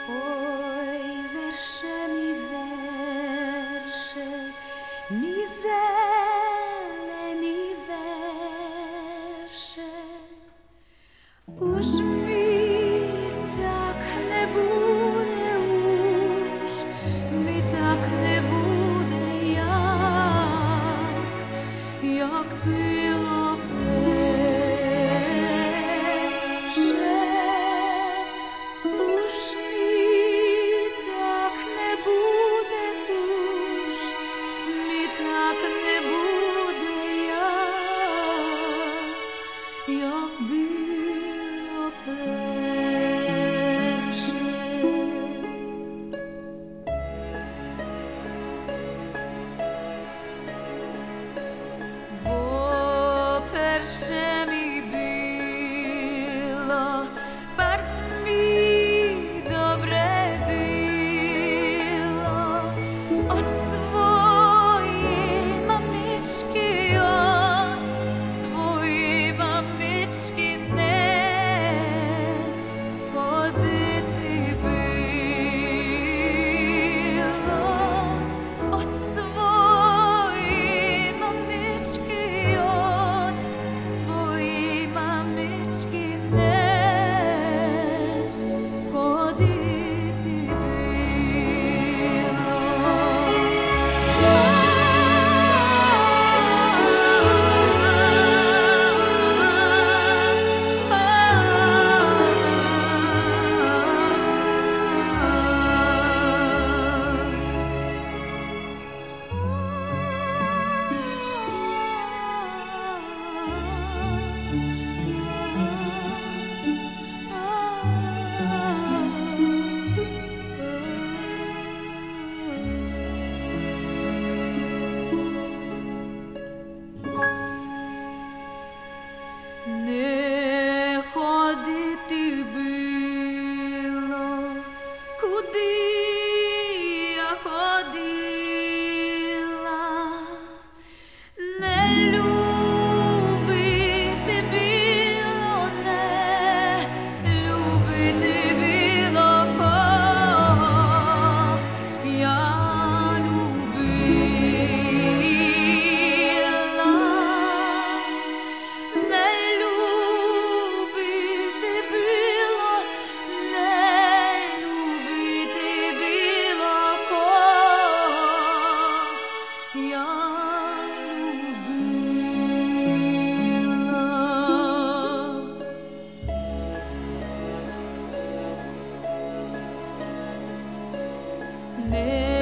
Ой, мій зелені верше, уж мій так не буде, уж мій так не буде, як було перше. Уж мій так не буде, уж мій так не буде, як було перше. Бо перше мій біло, перс мій добре біло, от своєї мамички, от своєї мамички не ходити било, от своєї мамички, от своєї мамички не ходити не ходити було, куди я ходила, не любити було, не любити було, кого я любила. Не любити було, не любити було, кого я любила.